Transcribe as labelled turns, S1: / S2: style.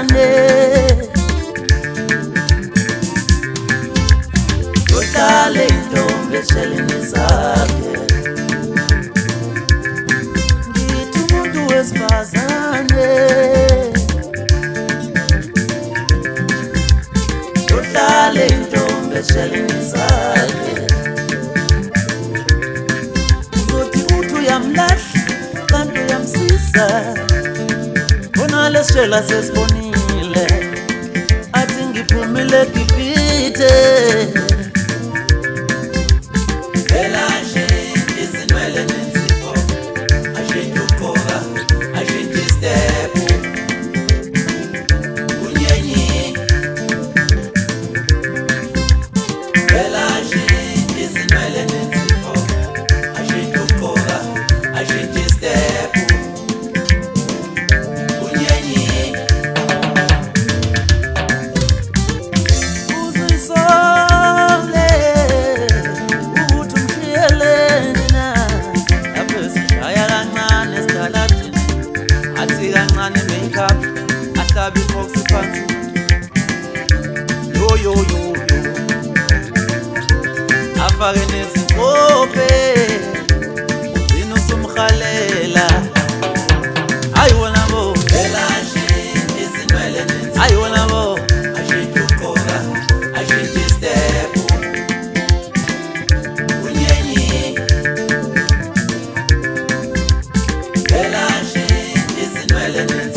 S1: besifazane uhlale intombi eshelini zakhe ngithi umuntu wesifazane uhlale intombi eshelini zakhe uzothi uthi uyamlahla kanti uyamsiza khona lesishela sesibonile athi ngiphumile gibhithe ahlabi phansi phansi yo yo yo yo afake nezinkobe ugcina usumhalela hayi wona bo elashi izinwele nenzi hayi wona bo ashintshe ukhola ashintshe step unyenyi elashi izinwele nenzi